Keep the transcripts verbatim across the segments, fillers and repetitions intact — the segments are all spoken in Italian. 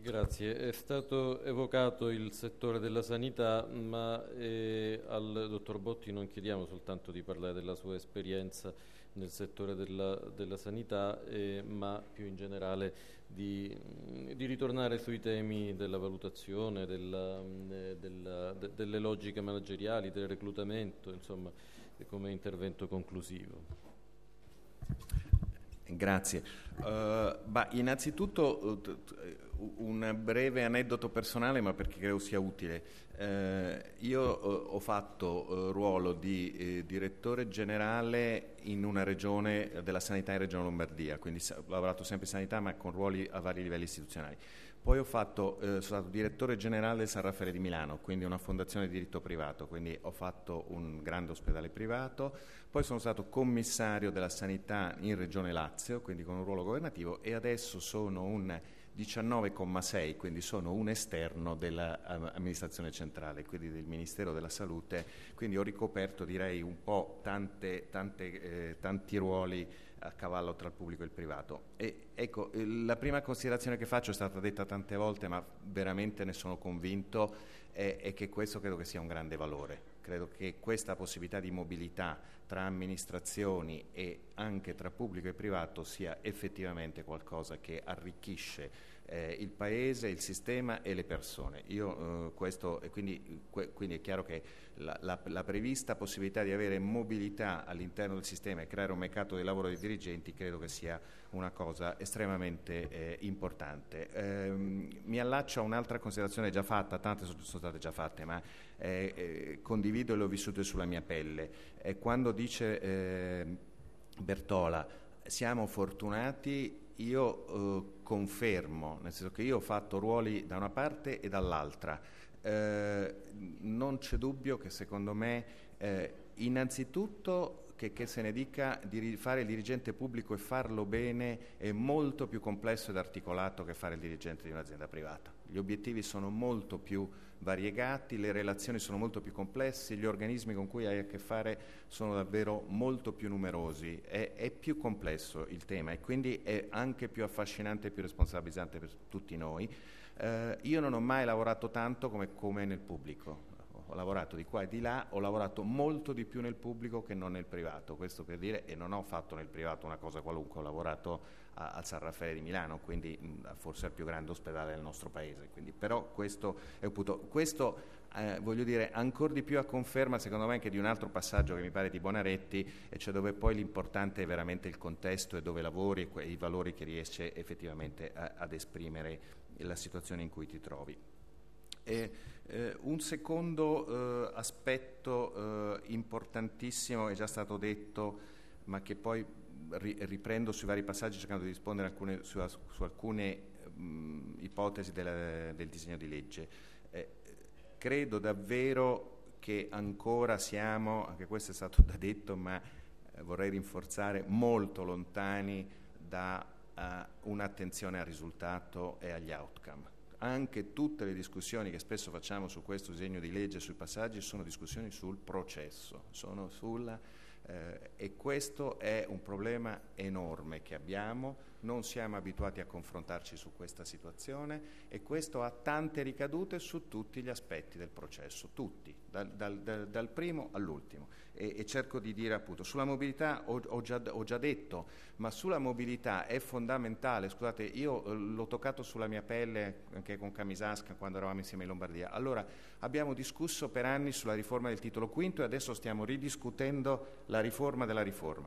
Grazie. È stato evocato il settore della sanità, ma eh, al dottor Botti non chiediamo soltanto di parlare della sua esperienza nel settore della, della sanità, eh, ma più in generale di, di ritornare sui temi della valutazione, della, della, de, delle logiche manageriali, del reclutamento, insomma, come intervento conclusivo. Grazie. Uh, bah, innanzitutto uh, un breve aneddoto personale, ma perché credo sia utile. Uh, io uh, ho fatto uh, ruolo di uh, direttore generale in una regione della sanità in Regione Lombardia, quindi ho lavorato sempre in sanità ma con ruoli a vari livelli istituzionali. Poi ho fatto, eh, sono stato direttore generale del San Raffaele di Milano, quindi una fondazione di diritto privato, quindi ho fatto un grande ospedale privato. Poi sono stato commissario della sanità in Regione Lazio, quindi con un ruolo governativo, e adesso sono un diciannove virgola sei, quindi sono un esterno dell'amministrazione centrale, quindi del Ministero della Salute, quindi ho ricoperto, direi, un po' tante, tante, eh, tanti ruoli a cavallo tra il pubblico e il privato. E ecco, la prima considerazione che faccio è stata detta tante volte, ma veramente ne sono convinto, è, è che questo credo che sia un grande valore. Credo che questa possibilità di mobilità tra amministrazioni e anche tra pubblico e privato sia effettivamente qualcosa che arricchisce eh, il Paese, il sistema e le persone. Io eh, questo, e quindi, que, quindi è chiaro che la, la, la prevista possibilità di avere mobilità all'interno del sistema e creare un mercato del lavoro dei dirigenti credo che sia una cosa estremamente eh, importante. Eh, mi allaccio a un'altra considerazione già fatta, tante sono state già fatte, ma eh, eh, condivido e le ho vissute sulla mia pelle. Eh, quando dice eh, Bertola, siamo fortunati, io eh, confermo, nel senso che io ho fatto ruoli da una parte e dall'altra. Eh, non c'è dubbio che secondo me eh, innanzitutto che, che se ne dica di fare il dirigente pubblico e farlo bene è molto più complesso ed articolato che fare il dirigente di un'azienda privata. Gli obiettivi sono molto più variegati, le relazioni sono molto più complesse, gli organismi con cui hai a che fare sono davvero molto più numerosi, è, è più complesso il tema e quindi è anche più affascinante e più responsabilizzante per tutti noi. Eh, io non ho mai lavorato tanto come, come nel pubblico. Ho lavorato di qua e di là, ho lavorato molto di più nel pubblico che non nel privato, questo per dire, e non ho fatto nel privato una cosa qualunque, ho lavorato a, al San Raffaele di Milano, quindi mh, forse al più grande ospedale del nostro paese, quindi, però questo è un punto. Questo eh, voglio dire ancora di più a conferma secondo me anche di un altro passaggio che mi pare di Bonaretti, e cioè dove poi l'importante è veramente il contesto e dove lavori e i valori che riesce effettivamente a, ad esprimere la situazione in cui ti trovi. E, eh, un secondo eh, aspetto eh, importantissimo è già stato detto, ma che poi ri- riprendo sui vari passaggi cercando di rispondere alcune, su, su alcune mh, ipotesi del, del disegno di legge. Eh, credo davvero che ancora siamo, anche questo è stato da detto, ma eh, vorrei rinforzare, molto lontani da uh, un'attenzione al risultato e agli outcome. Anche tutte le discussioni che spesso facciamo su questo disegno di legge, sui passaggi, sono discussioni sul processo, sono sulla, eh, e questo è un problema enorme che abbiamo, non siamo abituati a confrontarci su questa situazione e questo ha tante ricadute su tutti gli aspetti del processo, tutti, dal, dal, dal, dal primo all'ultimo. E, e cerco di dire appunto, sulla mobilità ho, ho, già, ho già detto, ma sulla mobilità è fondamentale, scusate, io eh, l'ho toccato sulla mia pelle anche con Camisasca quando eravamo insieme in Lombardia. Allora, abbiamo discusso per anni sulla riforma del titolo quinto e adesso stiamo ridiscutendo la riforma della riforma.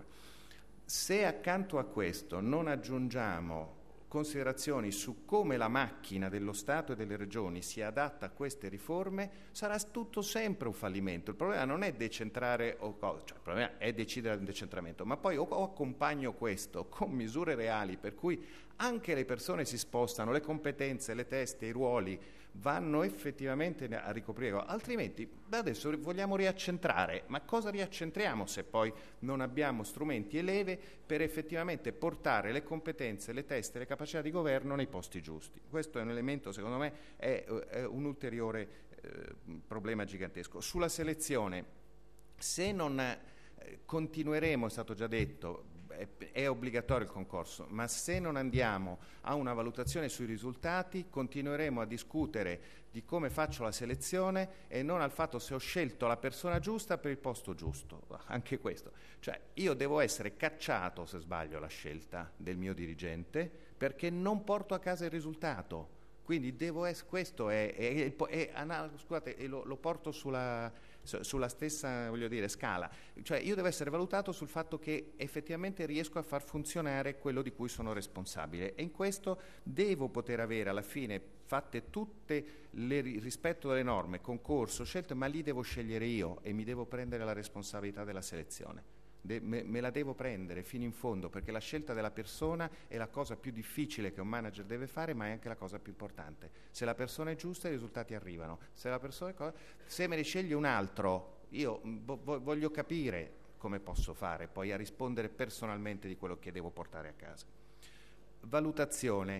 Se accanto a questo non aggiungiamo considerazioni su come la macchina dello Stato e delle regioni si adatta a queste riforme, sarà tutto sempre un fallimento. Il problema non è decentrare o cosa, cioè il problema è decidere il decentramento, ma poi o, o accompagno questo con misure reali per cui anche le persone si spostano, le competenze, le teste, i ruoli vanno effettivamente a ricoprire, altrimenti adesso vogliamo riaccentrare, ma cosa riaccentriamo se poi non abbiamo strumenti e leve per effettivamente portare le competenze, le teste, le capacità di governo nei posti giusti? Questo è un elemento, secondo me, è, è un ulteriore eh, problema gigantesco. Sulla selezione, se non eh, continueremo, è stato già detto, è, è obbligatorio il concorso, ma se non andiamo a una valutazione sui risultati continueremo a discutere di come faccio la selezione e non al fatto se ho scelto la persona giusta per il posto giusto. Anche questo, cioè io devo essere cacciato se sbaglio la scelta del mio dirigente perché non porto a casa il risultato. Quindi devo essere, questo è, è, è, è, è scusate, lo, lo porto sulla, sulla stessa, voglio dire, scala. Cioè io devo essere valutato sul fatto che effettivamente riesco a far funzionare quello di cui sono responsabile, e in questo devo poter avere alla fine fatte tutte le rispetto delle norme, concorso, scelte, ma lì devo scegliere io e mi devo prendere la responsabilità della selezione. De, me, me la devo prendere fino in fondo, perché la scelta della persona è la cosa più difficile che un manager deve fare, ma è anche la cosa più importante. Se la persona è giusta i risultati arrivano, se la persona è co- se me ne sceglie un altro, io vo- voglio capire come posso fare poi a rispondere personalmente di quello che devo portare a casa. Valutazione,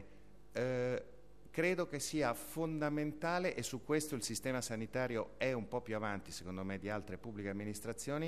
eh, credo che sia fondamentale, e su questo il sistema sanitario è un po' più avanti secondo me di altre pubbliche amministrazioni,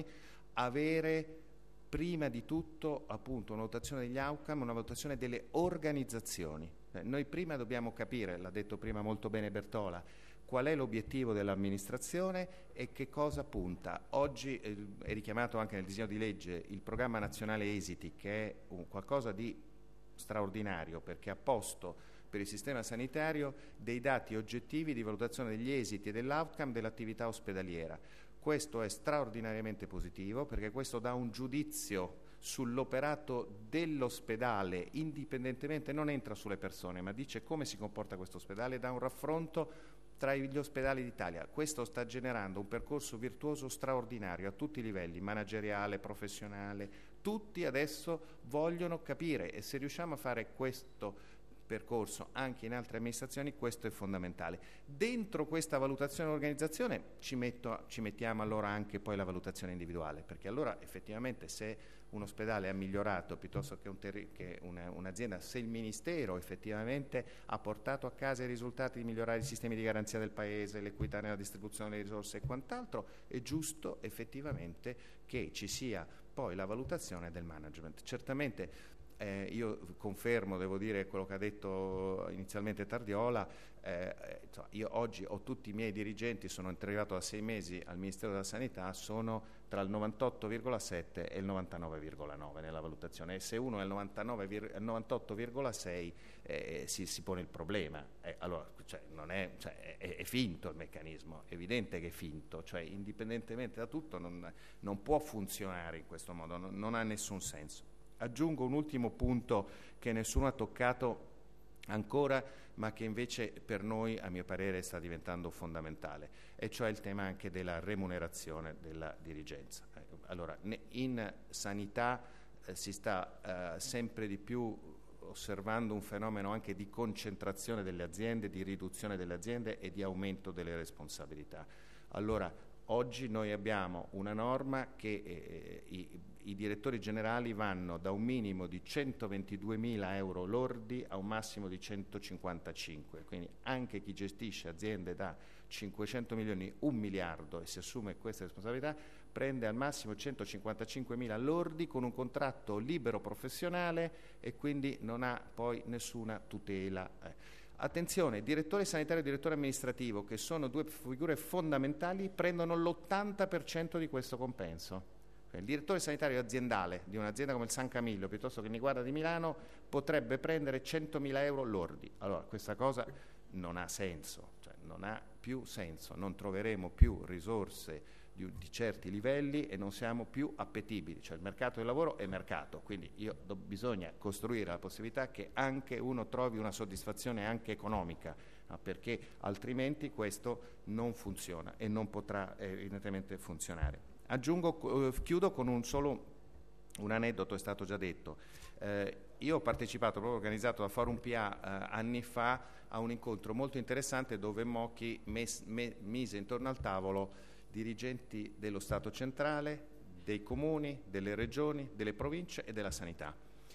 avere prima di tutto appunto una valutazione degli outcome, una valutazione delle organizzazioni. Eh, noi prima dobbiamo capire, l'ha detto prima molto bene Bertola, qual è l'obiettivo dell'amministrazione e che cosa punta. Oggi eh, è richiamato anche nel disegno di legge il programma nazionale esiti, che è un qualcosa di straordinario perché ha posto per il sistema sanitario dei dati oggettivi di valutazione degli esiti e dell'outcome dell'attività ospedaliera. Questo è straordinariamente positivo perché questo dà un giudizio sull'operato dell'ospedale, indipendentemente, non entra sulle persone, ma dice come si comporta questo ospedale, dà un raffronto tra gli ospedali d'Italia. Questo sta generando un percorso virtuoso straordinario a tutti i livelli, manageriale, professionale. Tutti adesso vogliono capire, e se riusciamo a fare questo percorso anche in altre amministrazioni, questo è fondamentale. Dentro questa valutazione e organizzazione ci, metto, ci mettiamo allora anche poi la valutazione individuale, perché allora effettivamente se un ospedale ha migliorato piuttosto che, un terri- che una, un'azienda, se il Ministero effettivamente ha portato a casa i risultati di migliorare i sistemi di garanzia del Paese, l'equità nella distribuzione delle risorse e quant'altro, è giusto effettivamente che ci sia poi la valutazione del management. Certamente Eh, io confermo, devo dire, quello che ha detto inizialmente Tardiola. Eh, io oggi ho tutti i miei dirigenti, sono arrivato da sei mesi al Ministero della Sanità, sono tra il novantotto virgola sette e il novantanove virgola nove nella valutazione, e se uno è al novantotto virgola sei eh, si, si pone il problema. Eh, allora, cioè, non è, cioè, è, è finto il meccanismo, è evidente che è finto, cioè indipendentemente da tutto non, non può funzionare in questo modo, non, non ha nessun senso. Aggiungo un ultimo punto che nessuno ha toccato ancora, ma che invece per noi, a mio parere, sta diventando fondamentale, e cioè il tema anche della remunerazione della dirigenza. Allora, in sanità eh, si sta eh, sempre di più osservando un fenomeno anche di concentrazione delle aziende, di riduzione delle aziende e di aumento delle responsabilità. Allora, oggi noi abbiamo una norma che eh, i, i direttori generali vanno da un minimo di centoventiduemila euro lordi a un massimo di centocinquantacinque, quindi anche chi gestisce aziende da cinquecento milioni, un miliardo, e si assume questa responsabilità, prende al massimo centocinquantacinquemila lordi con un contratto libero professionale e quindi non ha poi nessuna tutela. Eh. Attenzione, direttore sanitario e direttore amministrativo, che sono due figure fondamentali, prendono l'ottanta per cento di questo compenso. Il direttore sanitario aziendale di un'azienda come il San Camillo, piuttosto che Niguarda di Milano, potrebbe prendere centomila euro lordi. Allora, questa cosa non ha senso, cioè non ha più senso, non troveremo più risorse di, di certi livelli e non siamo più appetibili, cioè il mercato del lavoro è mercato, quindi io, do, bisogna costruire la possibilità che anche uno trovi una soddisfazione anche economica, no? Perché altrimenti questo non funziona e non potrà eh, evidentemente funzionare. Aggiungo, eh, chiudo con un solo un aneddoto, è stato già detto. Eh, io ho partecipato, proprio organizzato da Forum P A eh, anni fa, a un incontro molto interessante dove Mocchi mes, me, mise intorno al tavolo dirigenti dello Stato centrale, dei comuni, delle regioni, delle province e della sanità.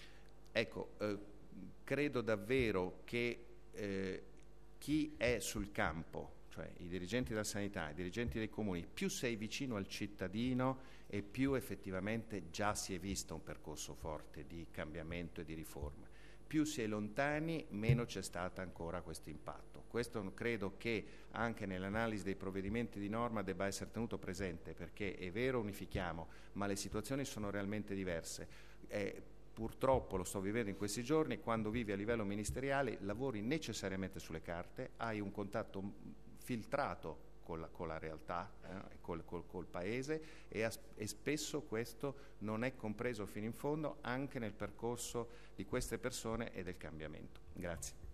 Ecco, eh, credo davvero che eh, chi è sul campo, cioè i dirigenti della sanità, i dirigenti dei comuni, più sei vicino al cittadino e più effettivamente già si è visto un percorso forte di cambiamento e di riforma. Più si è lontani, meno c'è stato ancora questo impatto. Questo credo che anche nell'analisi dei provvedimenti di norma debba essere tenuto presente, perché è vero unifichiamo, ma le situazioni sono realmente diverse. Eh, purtroppo lo sto vivendo in questi giorni, quando vivi a livello ministeriale lavori necessariamente sulle carte, hai un contatto filtrato con la, con la realtà, eh, col, col, col paese e, as, e spesso questo non è compreso fino in fondo anche nel percorso di queste persone e del cambiamento. Grazie.